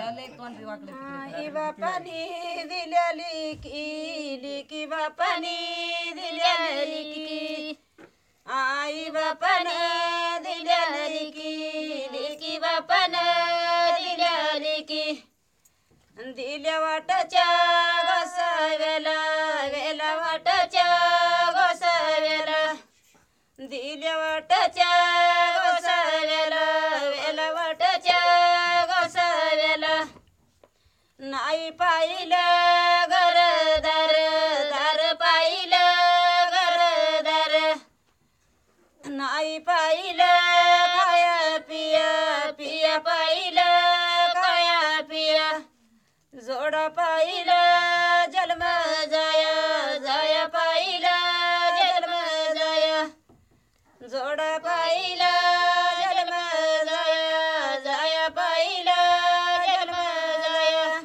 आई बापानी दिलेली की बापानी दिलेली की आई बापाने दिलेली की बापाने दिलेली की दिल्या वाटाच्या गोसाव्याला वेला वाटाच्या गोसाव्याला दिल्या वाटाच्या गोसाव्याला वेला वाटाच्या गोसाव्याला नाही पाहिलं घरदार दार पाहिलं घरदार नाही पाहिलं खाया पिया पिया पाहिलं खाया पिया जोडा पाहिलं जन्म जाया जाया पाहिलं जन्म जाया जोडा पाहिलं जन्म जाया जाया पाहिलं जन्म जाया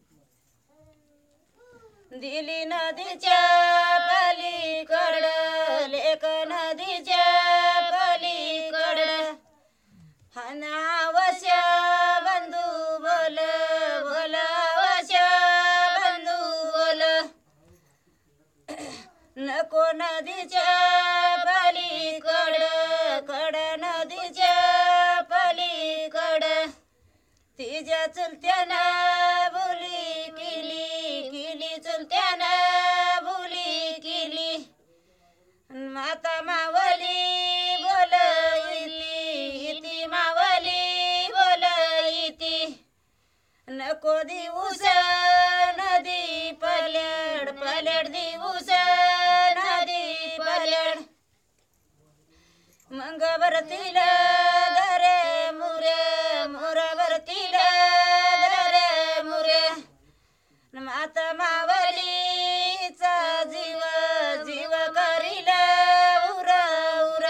दिली नदीच्या पलीकडं लेक नदीच्या पलीकडं हनावश्या बंधू बोल बोलावश्या बंधू बोल नको नदीच्या पलीकडं कड नदीच्या पलीकडं तिच्या चुलत्यानं बोली केली चुलत्यानं बोली केली माता मावली बोल इती मावली बोल इती नको दिवस नदी पलड पलड दिवस नदी पलड मंग भरतील दरे मुरे मोर भरतील दरे मुरे माता मावलीचा जीव जीव करील उर उर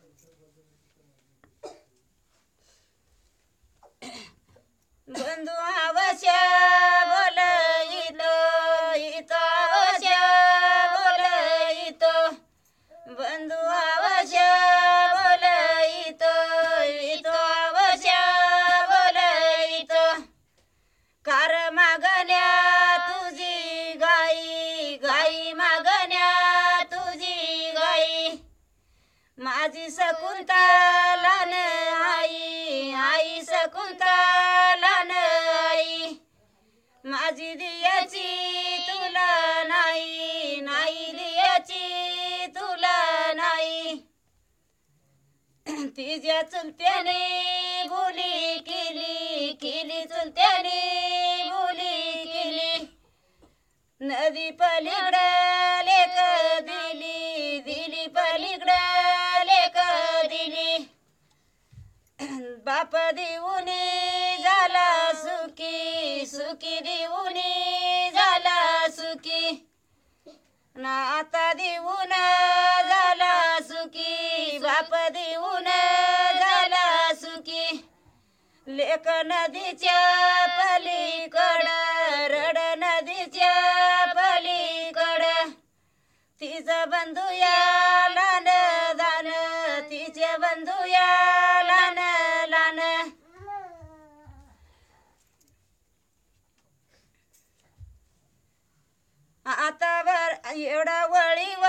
बंधू आवश्या बोल इतो आवश्या बोल इतो बंधू आवश्या बोल इतो आवश्या बोल इतो कार मागण्या तुझी गाई गाई मागण्या तुझी गाई माझी शकुंतलान आई आई शकुंतलान आई माझी दियाची तुला नाही नाही दियाची तुला नाही तिच्या चुलत्याने बोली केली चुलत्याने बोली केली नदी पलीकडं लेक दिली पलीकडं लेक दिली बाप देऊनी झाला सुखी देऊनी झाला सुखी ना आता देऊन झाला सुखी बाप देऊन झाला सुखी लेक नदीच्या पलीकडं रड नदीच्या पलीकडं तिचं बंधू या लान दान तिचे बंधू या लान लान आता वर एवढा वळीव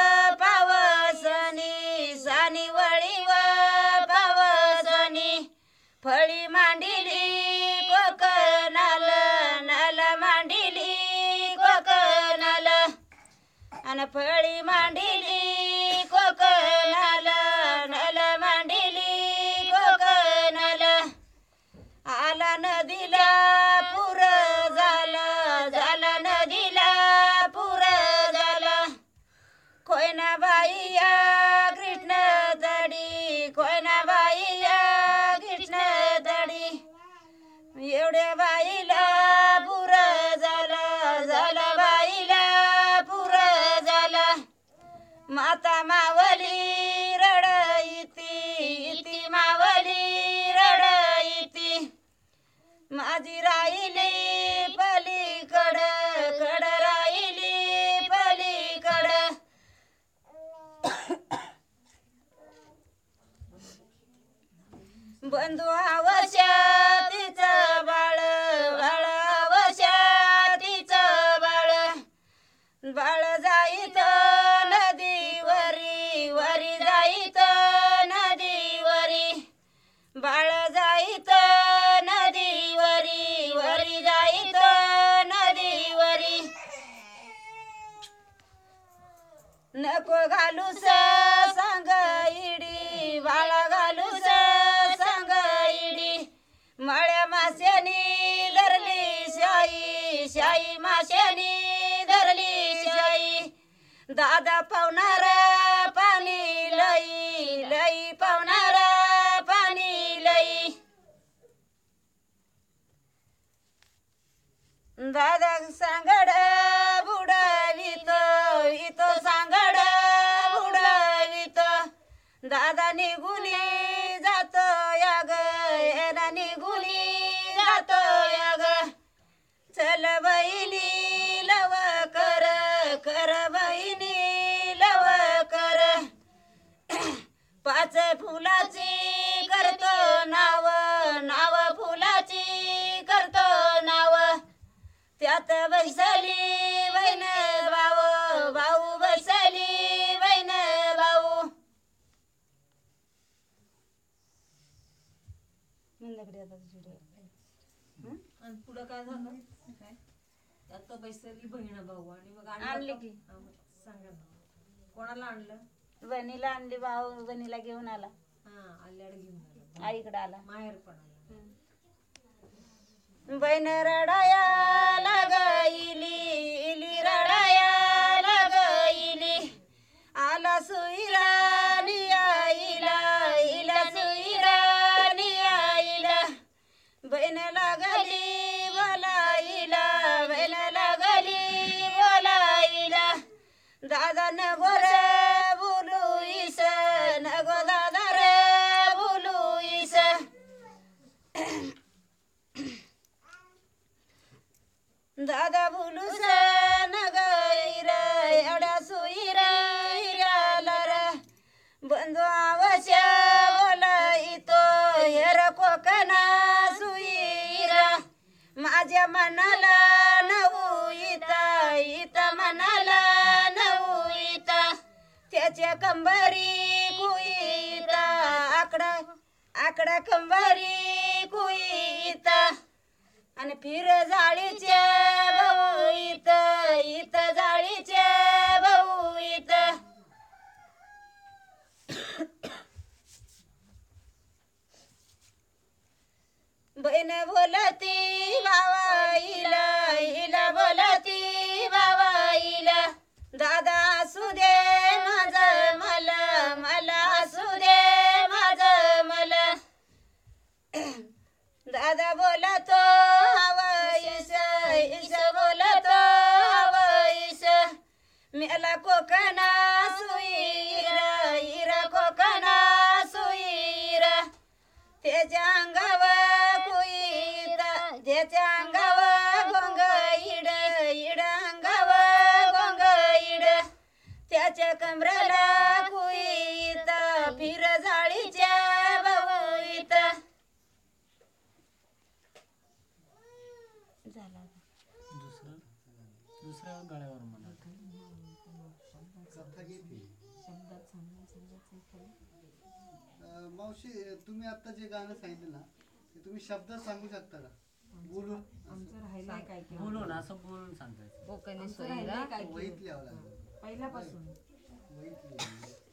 पावसनी सानी वळीव पावसनी फळी मांडिली कोकणाल नाल मांडिली कोकणाल आणि फळी मांडिली कोकणाल नाल मांडिली कोकणाल आला नदीला पूर झाला झाला नदीला पूर झाला कोयना बाई या कृष्ण तडी कोयना बाई या कृष्ण तडी एवढ्या बाईला पूर झाला झाला बाईला पूर झाला माता मावली रड इती मावली रड इती माझी राहिली पलीकड कड राहिली पलीकड बंधू आवश्या तिचं बाळ नको घालूस सांग इडी बाळा घालूस सांग इडी मळ्या माश्यानी धरली शाई शाई माश्यानी धरली शाई दादा पावणार पाणी लई लई पावणार पाणी लई दादा सांगड बुडवितो इतो सांगड बुडवितो दादा निघुनी जातो या ग येना निघुनी जातो या ग चल बहिणी लव कर कर बहिणी लव कर पाच फुलाची करतो नाव नाव फुलाची करतो नाव त्यात बैसली बहीण भाऊ भाऊ बैसली बहीण भाऊ पुढं काय झालं काय त्यात बैसली बहीण भाऊ आणि मग आणली की सांगा ना कोणाला आणलं बहिणीला आणली भाऊ बहिणीला घेऊन आला हा आल्याड घेऊन आलं आईकडे आला माहेर पण आलं बहीण रडाया लागईली इली रडाया लागईली आला सुईरा नियाईला इला सुईरा नियाईला बहीण लागली बोलाईला बहीण लागली बोलाईला दादा न गोर बोलू इस नको दादा रे बोलू इस दादा बोलूस नग एवढ्या सुईरा हिऱ्याला रे बंधू आवश्य बोलायतो हेर कोकणा सुईरा माझ्या मनाला नऊ इता इता मनाला नऊ इता त्याच्या कंबरी कुईता आकडा आकडा कंबरी कुईता आणि फिर जाळीचे भाऊ इथ इथ जाळीचे भाऊ इथ बहीण बोलती भावाईला हिला बोलती भावाईला दादा असू दे माझं मला मला असू दे माझं मला दादा बोलतो हवाईस इस बोलतो हवाईस मेला कोकणा सुईरा हिरा कोकणा सुईरा त्याच्या अंगावर कुईता त्याच्या अंगावर गोंग इड इड अंगावर गोंग इड त्याच्या कमरेला कुईता फिर जाळीच्या भाऊईत दुसऱ्या गळ्यावर म्हणा मावशी तुम्ही आता जे गाणं सांगितलं ना ते तुम्ही शब्द सांगू शकता का बोलून आमचं राहिलंय काय की बोलून असं बोलून सांगायचं कोकणी सोयीला वहीत लिहावं लागेल पहिल्यापासून वहीत लिहावं लागेल.